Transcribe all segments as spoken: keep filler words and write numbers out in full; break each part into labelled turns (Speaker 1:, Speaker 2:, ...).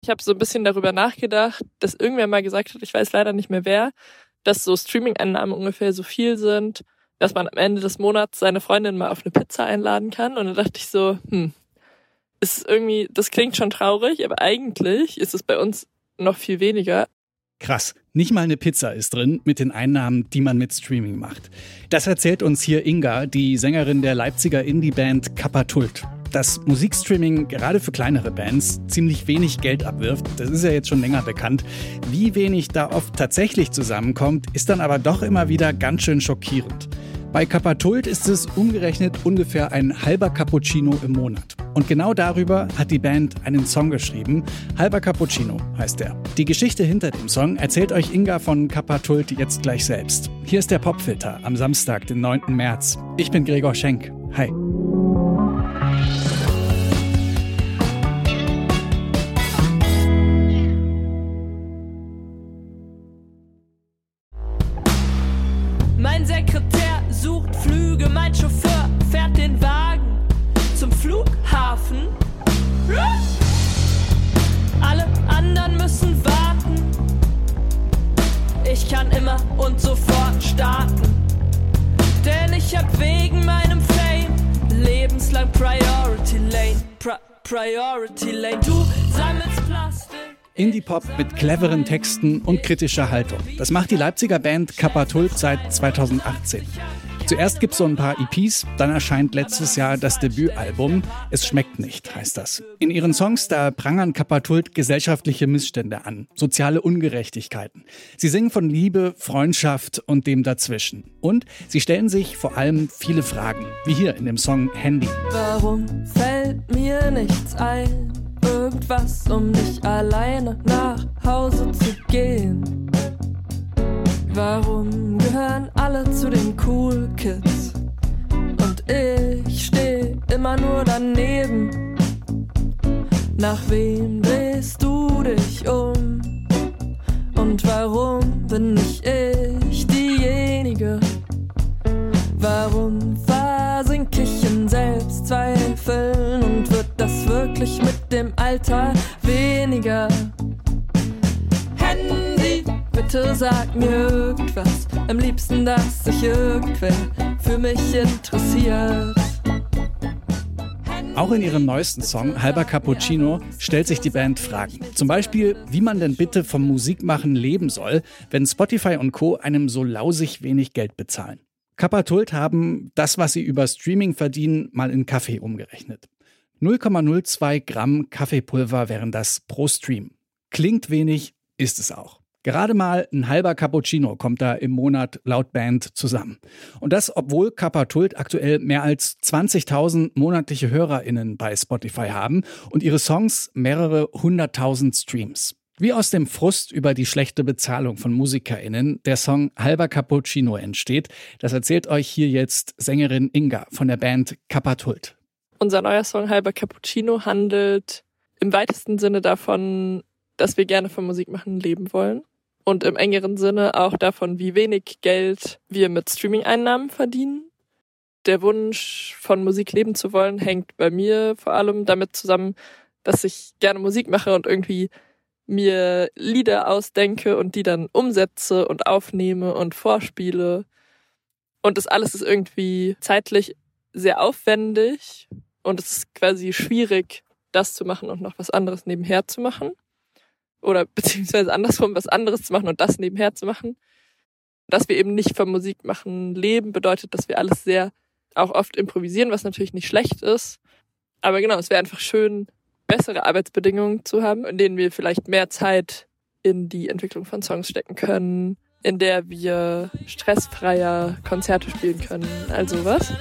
Speaker 1: Ich habe so ein bisschen darüber nachgedacht, dass irgendwer mal gesagt hat, ich weiß leider nicht mehr wer, dass so Streaming-Einnahmen ungefähr so viel sind, dass man am Ende des Monats seine Freundin mal auf eine Pizza einladen kann. Und dann dachte ich so, hm, ist irgendwie, das klingt schon traurig, aber eigentlich ist es bei uns noch viel weniger.
Speaker 2: Krass, nicht mal eine Pizza ist drin mit den Einnahmen, die man mit Streaming macht. Das erzählt uns hier Inga, die Sängerin der Leipziger Indie-Band Kapatult. Dass Musikstreaming gerade für kleinere Bands ziemlich wenig Geld abwirft, das ist ja jetzt schon länger bekannt. Wie wenig da oft tatsächlich zusammenkommt, ist dann aber doch immer wieder ganz schön schockierend. Bei Kapatult ist es umgerechnet ungefähr ein halber Cappuccino im Monat. Und genau darüber hat die Band einen Song geschrieben. Halber Cappuccino heißt er. Die Geschichte hinter dem Song erzählt euch Inga von Kapatult jetzt gleich selbst. Hier ist der Popfilter am Samstag, den neunten März. Ich bin Gregor Schenk. Hi.
Speaker 3: Mein Sekretär sucht Flüge, mein Chauffeur fährt den Wagen zum Flughafen. Alle anderen müssen warten. Ich kann immer und sofort starten. Denn ich hab wegen meinem Fame lebenslang Priority Lane. Pri- Priority Lane. Du sammelst Plastik.
Speaker 2: Indie-Pop mit cleveren Texten und kritischer Haltung. Das macht die Leipziger Band Kapatult seit zweitausendachtzehn. Zuerst gibt's so ein paar E Ps, dann erscheint letztes Jahr das Debütalbum. Es schmeckt nicht, heißt das. In ihren Songs, da prangern Kapatult gesellschaftliche Missstände an, soziale Ungerechtigkeiten. Sie singen von Liebe, Freundschaft und dem Dazwischen. Und sie stellen sich vor allem viele Fragen, wie hier in dem Song Handy.
Speaker 3: Warum fällt mir nichts ein? Irgendwas, um nicht alleine nach Hause zu gehen. Warum gehören alle zu den Cool Kids? Und ich steh immer nur daneben. Nach wem drehst du dich um? Und warum bin nicht ich diejenige? Warum versink ich in Selbstzweifeln und wird das wirklich mit dem Alter weniger? Handy, bitte sag mir irgendwas, am liebsten, dass sich irgendwer für mich interessiert.
Speaker 2: Auch in ihrem neuesten Song Halber Cappuccino stellt sich die Band Fragen. Zum Beispiel, wie man denn bitte vom Musikmachen leben soll, wenn Spotify und Co. einem so lausig wenig Geld bezahlen. Kapatult haben das, was sie über Streaming verdienen, mal in Kaffee umgerechnet. null Komma null zwei Gramm Kaffeepulver wären das pro Stream. Klingt wenig, ist es auch. Gerade mal ein halber Cappuccino kommt da im Monat laut Band zusammen. Und das, obwohl Kapatult aktuell mehr als zwanzigtausend monatliche HörerInnen bei Spotify haben und ihre Songs mehrere hunderttausend Streams. Wie aus dem Frust über die schlechte Bezahlung von MusikerInnen der Song Halber Cappuccino entsteht, das erzählt euch hier jetzt Sängerin Inga von der Band Kapatult.
Speaker 1: Unser neuer Song Halber Cappuccino handelt im weitesten Sinne davon, dass wir gerne von Musik machen leben wollen. Und im engeren Sinne auch davon, wie wenig Geld wir mit Streaming-Einnahmen verdienen. Der Wunsch, von Musik leben zu wollen, hängt bei mir vor allem damit zusammen, dass ich gerne Musik mache und irgendwie mir Lieder ausdenke und die dann umsetze und aufnehme und vorspiele. Und das alles ist irgendwie zeitlich sehr aufwendig und es ist quasi schwierig, das zu machen und noch was anderes nebenher zu machen. Oder beziehungsweise andersrum, was anderes zu machen und das nebenher zu machen. Dass wir eben nicht vom Musikmachen leben, bedeutet, dass wir alles sehr auch oft improvisieren, was natürlich nicht schlecht ist. Aber genau, es wäre einfach schön, bessere Arbeitsbedingungen zu haben, in denen wir vielleicht mehr Zeit in die Entwicklung von Songs stecken können, in der wir stressfreier Konzerte spielen können, also was.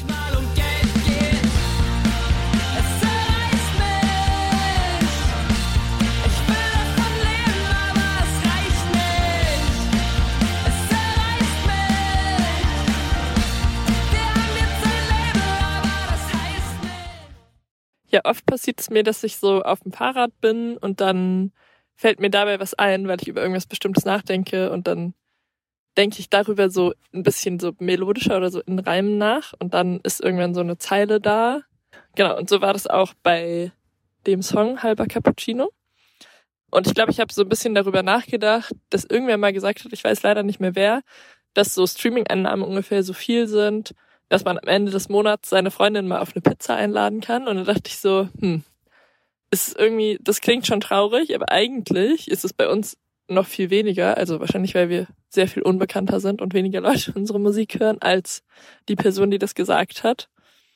Speaker 1: Ja, oft passiert es mir, dass ich so auf dem Fahrrad bin und dann fällt mir dabei was ein, weil ich über irgendwas Bestimmtes nachdenke und dann denke ich darüber so ein bisschen so melodischer oder so in Reimen nach und dann ist irgendwann so eine Zeile da. Genau, und so war das auch bei dem Song Halber Cappuccino. Und ich glaube, ich habe so ein bisschen darüber nachgedacht, dass irgendwer mal gesagt hat, ich weiß leider nicht mehr wer, dass so Streaming-Einnahmen ungefähr so viel sind, dass man am Ende des Monats seine Freundin mal auf eine Pizza einladen kann. Und dann dachte ich so, hm, ist irgendwie, das klingt schon traurig, aber eigentlich ist es bei uns noch viel weniger. Also wahrscheinlich, weil wir sehr viel unbekannter sind und weniger Leute unsere Musik hören, als die Person, die das gesagt hat.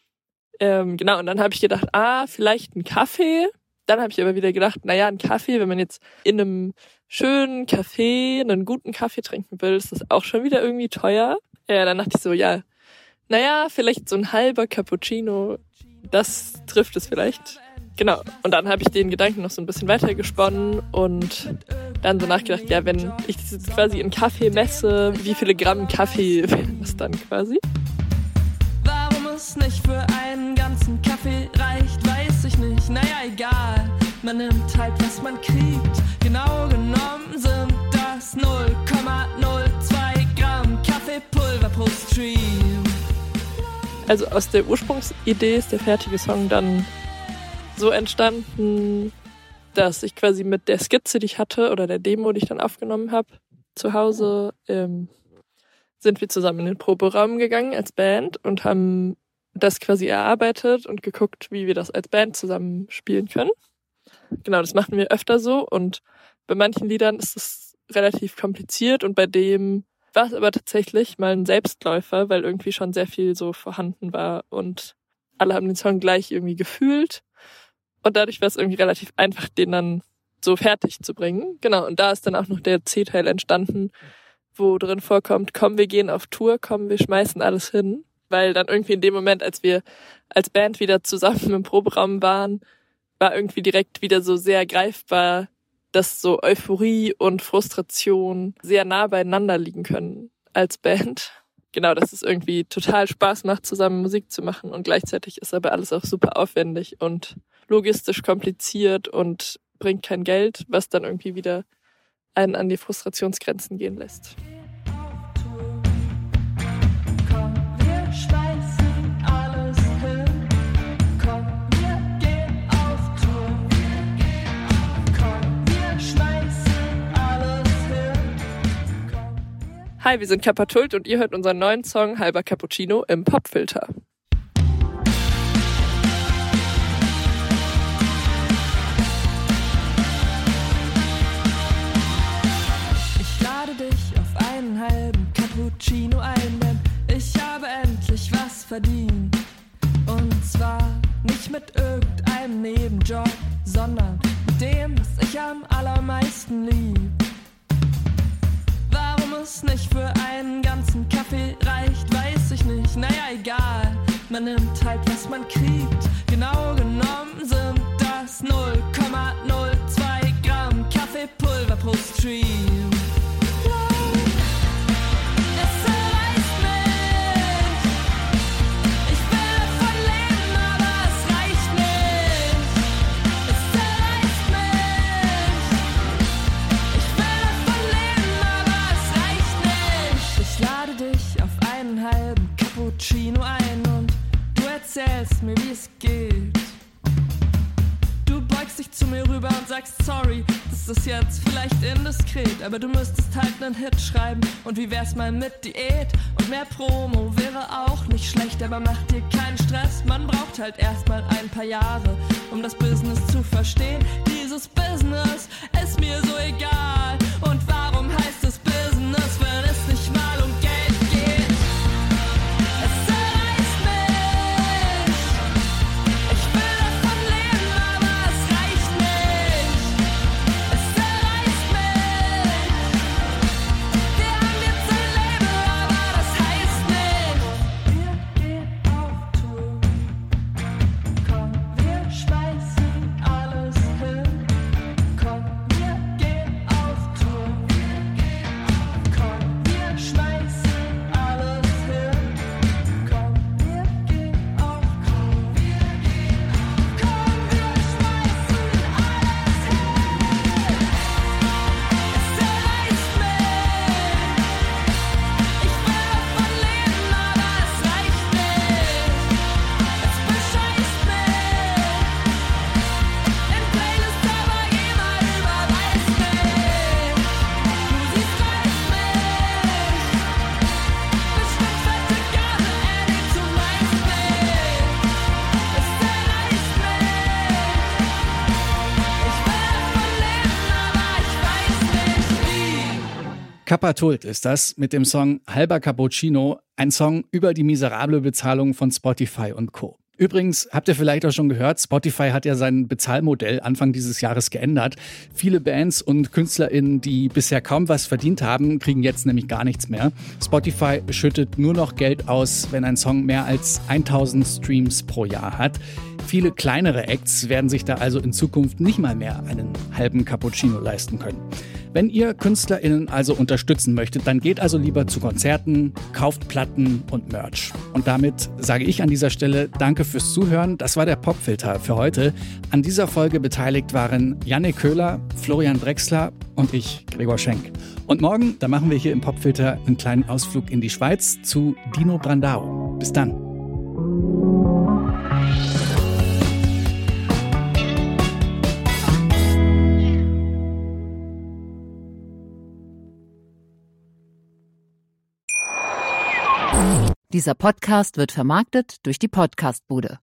Speaker 1: Ähm, genau, und dann habe ich gedacht, ah, vielleicht ein Kaffee. Dann habe ich aber wieder gedacht, naja, ein Kaffee, wenn man jetzt in einem schönen Café einen guten Kaffee trinken will, ist das auch schon wieder irgendwie teuer. Ja, dann dachte ich so, ja, naja, vielleicht so ein halber Cappuccino, das trifft es vielleicht. Genau, und dann habe ich den Gedanken noch so ein bisschen weitergesponnen und dann so nachgedacht, ja, wenn ich das jetzt quasi in Kaffee messe, wie viele Gramm Kaffee wären das dann quasi?
Speaker 3: Warum es nicht für einen ganzen Kaffee reicht, weiß ich nicht. Naja, egal, man nimmt halt, was man kriegt. Genau genommen sind das null Komma null zwei Gramm Kaffeepulver pro Stream.
Speaker 1: Also aus der Ursprungsidee ist der fertige Song dann so entstanden, dass ich quasi mit der Skizze, die ich hatte, oder der Demo, die ich dann aufgenommen habe, zu Hause, ähm, sind wir zusammen in den Proberaum gegangen als Band und haben das quasi erarbeitet und geguckt, wie wir das als Band zusammen spielen können. Genau, das machen wir öfter so und bei manchen Liedern ist es relativ kompliziert und bei dem war es aber tatsächlich mal ein Selbstläufer, weil irgendwie schon sehr viel so vorhanden war und alle haben den Song gleich irgendwie gefühlt. Und dadurch war es irgendwie relativ einfach, den dann so fertig zu bringen. Genau, und da ist dann auch noch der C-Teil entstanden, wo drin vorkommt, komm, wir gehen auf Tour, komm, wir schmeißen alles hin. Weil dann irgendwie in dem Moment, als wir als Band wieder zusammen im Proberaum waren, war irgendwie direkt wieder so sehr greifbar, dass so Euphorie und Frustration sehr nah beieinander liegen können als Band. Genau, dass es irgendwie total Spaß macht, zusammen Musik zu machen und gleichzeitig ist aber alles auch super aufwendig und logistisch kompliziert und bringt kein Geld, was dann irgendwie wieder einen an die Frustrationsgrenzen gehen lässt. Hi, wir sind Kapatult und ihr hört unseren neuen Song Halber Cappuccino im Popfilter.
Speaker 3: Ich lade dich auf einen halben Cappuccino ein, denn ich habe endlich was verdient. Und zwar nicht mit irgendeinem Nebenjob, sondern mit dem, was ich am allermeisten lieb. Warum es nicht für einen ganzen Kaffee reicht, weiß ich nicht. Naja, egal, man nimmt halt, was man kriegt. Genau genommen sind das null Komma null zwei Gramm Kaffeepulver pro Stream. Cappuccino ein und du erzählst mir, wie es geht. Du beugst dich zu mir rüber und sagst, sorry, das ist jetzt vielleicht indiskret, aber du müsstest halt nen Hit schreiben und wie wär's mal mit Diät? Und mehr Promo wäre auch nicht schlecht, aber mach dir keinen Stress, man braucht halt erstmal ein paar Jahre, um das Business zu verstehen. Dieses Business ist mir so egal. Und warum heißt es Business, wenn es nicht mal um Geld geht? Komm,
Speaker 2: Kappa-Tult ist das mit dem Song Halber Cappuccino, ein Song über die miserable Bezahlung von Spotify und Co. Übrigens, habt ihr vielleicht auch schon gehört, Spotify hat ja sein Bezahlmodell Anfang dieses Jahres geändert. Viele Bands und KünstlerInnen, die bisher kaum was verdient haben, kriegen jetzt nämlich gar nichts mehr. Spotify schüttet nur noch Geld aus, wenn ein Song mehr als tausend Streams pro Jahr hat. Viele kleinere Acts werden sich da also in Zukunft nicht mal mehr einen halben Cappuccino leisten können. Wenn ihr KünstlerInnen also unterstützen möchtet, dann geht also lieber zu Konzerten, kauft Platten und Merch. Und damit sage ich an dieser Stelle Danke fürs Zuhören. Das war der Popfilter für heute. An dieser Folge beteiligt waren Jannik Köhler, Florian Drexler und ich, Gregor Schenk. Und morgen, da machen wir hier im Popfilter einen kleinen Ausflug in die Schweiz zu Dino Brandao. Bis dann.
Speaker 4: Dieser Podcast wird vermarktet durch die Podcastbude.